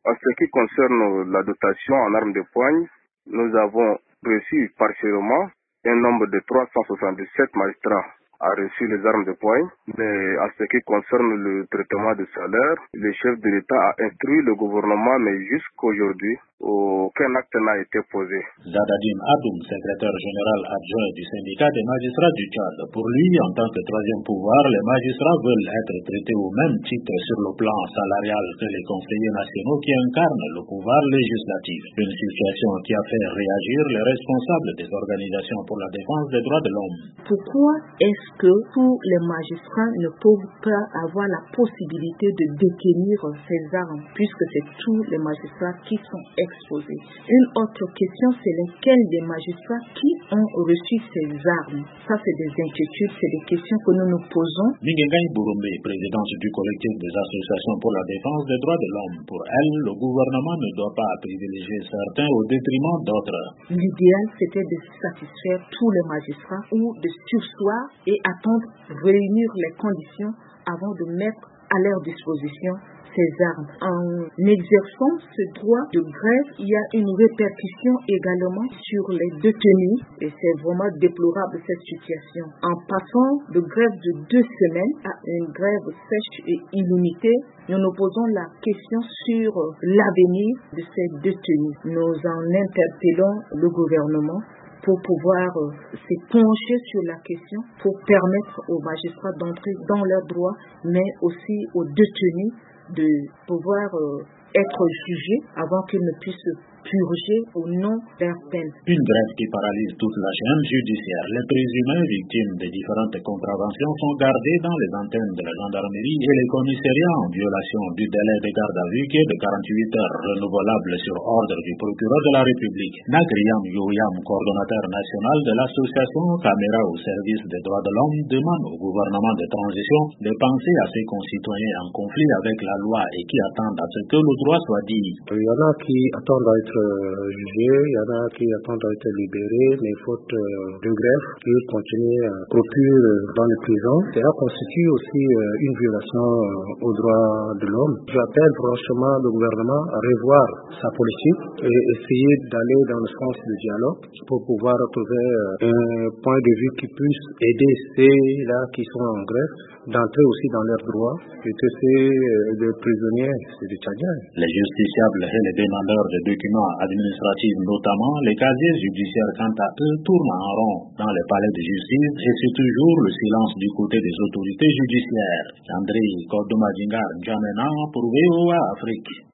En ce qui concerne la dotation en armes de poing, nous avons reçu partiellement un nombre de 377 magistrats a reçu les armes de poing, mais en ce qui concerne le traitement des salaires, le chef de l'État a instruit le gouvernement, mais jusqu'aujourd'hui, aucun acte n'a été posé. Dadadim Adoum, secrétaire général adjoint du syndicat des magistrats du Tchad. Pour lui, en tant que troisième pouvoir, les magistrats veulent être traités au même titre sur le plan salarial que les conseillers nationaux qui incarnent le pouvoir législatif. Une situation qui a fait réagir les responsables des organisations pour la défense des droits de l'homme. Pourquoi est-ce que tous les magistrats ne peuvent pas avoir la possibilité de détenir ces armes, puisque c'est tous les magistrats qui sont exposés? Une autre question, c'est lesquels des magistrats qui ont reçu ces armes? Ça, c'est des inquiétudes, c'est des questions que nous nous posons. Mingengai Bourombe, présidente du collectif des associations pour la défense des droits de l'homme. Pour elle, le gouvernement ne doit pas privilégier certains au détriment d'autres. L'idéal, c'était de satisfaire tous les magistrats ou de surseoir et attendre, réunir les conditions avant de mettre à leur disposition ces armes. En exerçant ce droit de grève, il y a une répercussion également sur les détenus et c'est vraiment déplorable cette situation. En passant de grève de 2 semaines à une grève sèche et illimitée, nous nous posons la question sur l'avenir de ces détenus. Nous en interpellons le gouvernement pour pouvoir se pencher sur la question, pour permettre aux magistrats d'entrer dans leurs droits, mais aussi aux détenus de pouvoir être jugés avant qu'ils ne puissent purger au nom de leur peine. Une grève qui paralyse toute la chaîne judiciaire. Les présumés victimes des différentes contraventions sont gardés dans les antennes de la gendarmerie et les commissariats en violation du délai de garde à vue qui est de 48 heures, renouvelable sur ordre du procureur de la République. Nagriyam Yoyam, coordonnateur national de l'association Caméra au service des droits de l'homme, demande au gouvernement de transition de penser à ses concitoyens en conflit avec la loi et qui attendent à ce que le droit soit dit. Il y en a qui attendent à être jugés, il y en a qui attendent à être libérés, mais faute de grève, qui continuent à procure dans les prisons. Cela constitue aussi une violation aux droits de l'homme. J'appelle franchement le gouvernement à revoir sa politique et essayer d'aller dans le sens du dialogue pour pouvoir trouver un point de vue qui puisse aider ceux-là qui sont en grève d'entrer aussi dans leurs droits et que ces prisonniers, c'est des Tchadiens. Les justiciables et les demandeurs de documents administratifs, notamment les casiers judiciaires, quant à eux, tournent en rond dans les palais de justice et c'est toujours le silence du côté des autorités judiciaires. André Kodomadingar Djamena pour VOA Afrique.